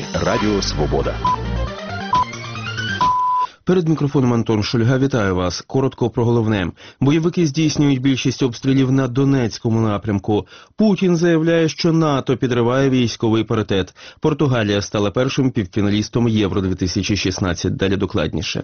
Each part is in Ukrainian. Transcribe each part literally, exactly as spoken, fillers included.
Радіо Свобода. Перед мікрофоном Антон Шульга. Вітаю вас. Коротко про головне. Бойовики здійснюють більшість обстрілів на Донецькому напрямку. Путін заявляє, що НАТО підриває військовий паритет. Португалія стала першим півфіналістом Євро дві тисячі шістнадцять. Далі докладніше.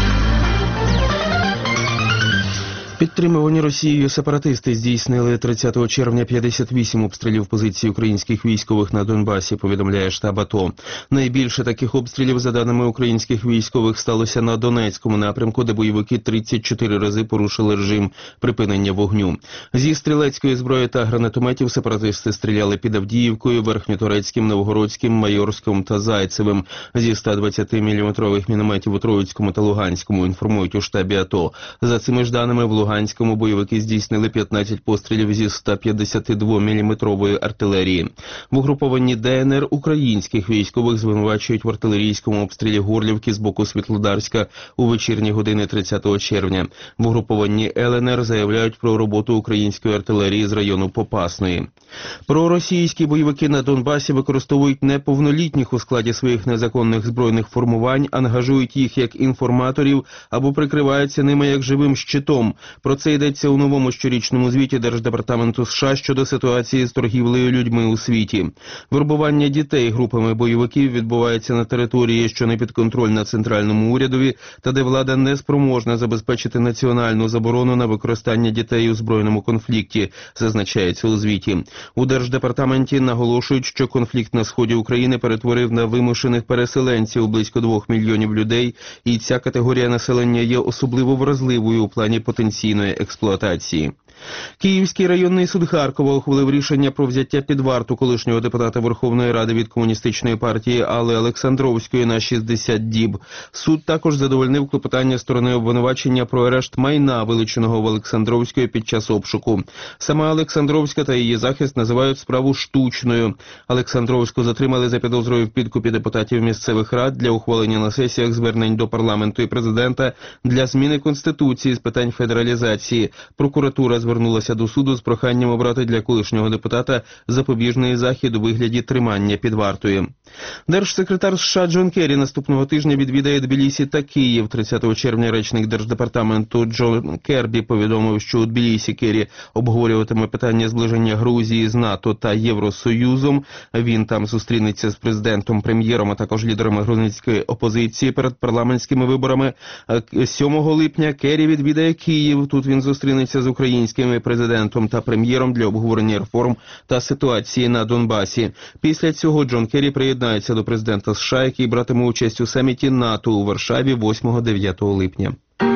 Підтримувані Росією сепаратисти здійснили тридцятого червня п'ятдесят вісім обстрілів позицій українських військових на Донбасі, повідомляє штаб АТО. Найбільше таких обстрілів, за даними українських військових, сталося на Донецькому напрямку, де бойовики тридцять чотири рази порушили режим припинення вогню. Зі стрілецької зброї та гранатометів сепаратисти стріляли під Авдіївкою, Верхньоторецьким, Новгородським, Майорським та Зайцевим. Зі ста двадцяти міліметрових мінометів у Троїцькому та Луганському, інформують у штабі АТО. За цими ж даними, в Луганському бойовики здійснили п'ятнадцять пострілів зі ста п'ятдесят двоміліметрової артилерії. В угрупованні ДНР українських військових звинувачують в артилерійському обстрілі Горлівки з боку Світлодарська у вечірні години тридцятого червня. В угрупованні ЛНР заявляють про роботу української артилерії з району Попасної. Проросійські бойовики на Донбасі використовують неповнолітніх у складі своїх незаконних збройних формувань, ангажують їх як інформаторів або прикриваються ними як живим щитом. Про це йдеться у новому щорічному звіті Держдепартаменту США щодо ситуації з торгівлею людьми у світі. Вербування дітей групами бойовиків відбувається на території, що не підконтрольна центральному урядові, та де влада не спроможна забезпечити національну заборону на використання дітей у збройному конфлікті, зазначається у звіті. У Держдепартаменті наголошують, що конфлікт на сході України перетворив на вимушених переселенців близько двох мільйонів людей, і ця категорія населення є особливо вразливою у плані потенційної експлуатації. Київський районний суд Харкова ухвалив рішення про взяття під варту колишнього депутата Верховної Ради від комуністичної партії Алли Олександровської на шістдесят діб. Суд також задовольнив клопотання сторони обвинувачення про арешт майна, вилученого в Олександровської під час обшуку. Сама Олександровська та її захист називають справу штучною. Олександровську затримали за підозрою в підкупі депутатів місцевих рад для ухвалення на сесіях звернень до парламенту і президента для зміни Конституції з питань федералізації. Прокуратура звернулася до суду з проханням обрати для колишнього депутата запобіжний захід у вигляді тримання під вартою. Держсекретар США Джон Керрі наступного тижня відвідає Тбілісі та Київ. тридцятого червня речник Держдепартаменту Джон Кербі повідомив, що у Тбілісі Керрі обговорюватиме питання зближення Грузії з НАТО та Євросоюзом. Він там зустрінеться з президентом, прем'єром, а також лідерами грузинської опозиції перед парламентськими виборами. сьомого липня Керрі відвідає Київ. Тут він зустрінеться з українським президентом та прем'єром для обговорення реформ та ситуації на Донбасі. Після цього Джон Керрі приєднається до президента США, який братиме участь у саміті НАТО у Варшаві восьмого-дев'ятого липня.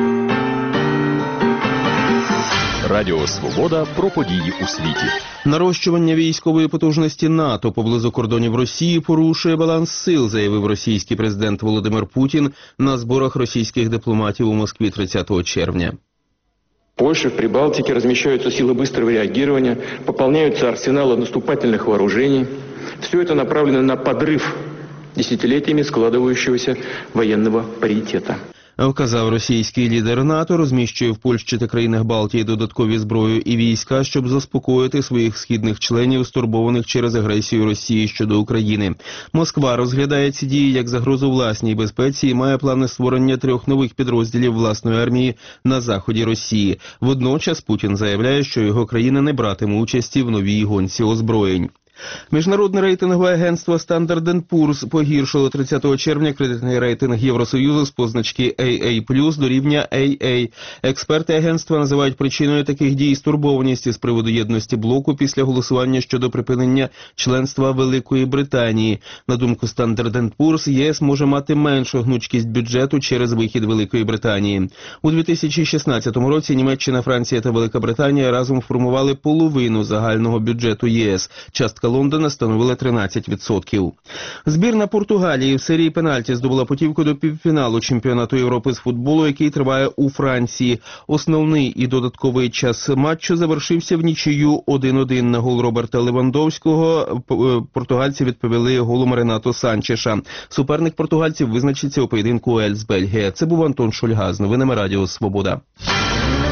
Радіо Свобода про події у світі. Нарощування військової потужності НАТО поблизу кордонів Росії порушує баланс сил, заявив російський президент Володимир Путін на зборах російських дипломатів у Москві тридцятого червня. В Польше, в Прибалтике размещаются силы быстрого реагирования, пополняются арсеналы наступательных вооружений. Все это направлено на подрыв десятилетиями складывающегося военного паритета. Вказав російський лідер НАТО, розміщує в Польщі та країнах Балтії додаткові зброю і війська, щоб заспокоїти своїх східних членів, стурбованих через агресію Росії щодо України. Москва розглядає ці дії як загрозу власній безпеці і має плани створення трьох нових підрозділів власної армії на заході Росії. Водночас Путін заявляє, що його країна не братиме участі в новій гонці озброєнь. Міжнародне рейтингове агентство Standard енд Poor's погіршило тридцятого червня кредитний рейтинг Євросоюзу з позначки ей ей плюс до рівня ей ей. Експерти агентства називають причиною таких дій стурбованість із приводу єдності блоку після голосування щодо припинення членства Великої Британії. На думку Standard енд Poor's, ЄС може мати меншу гнучкість бюджету через вихід Великої Британії. У дві тисячі шістнадцятому році Німеччина, Франція та Велика Британія разом формували половину загального бюджету ЄС. Частка Лондона становила тринадцять відсотків. Збірна Португалії в серії пенальті здобула путівку до півфіналу чемпіонату Європи з футболу, який триває у Франції. Основний і додатковий час матчу завершився в нічию один-один. На гол Роберта Левандовського португальці відповіли голом Ренато Санчеша. Суперник португальців визначиться у поєдинку Уельс-Бельгія. Це був Антон Шульга з новинами Радіо Свобода.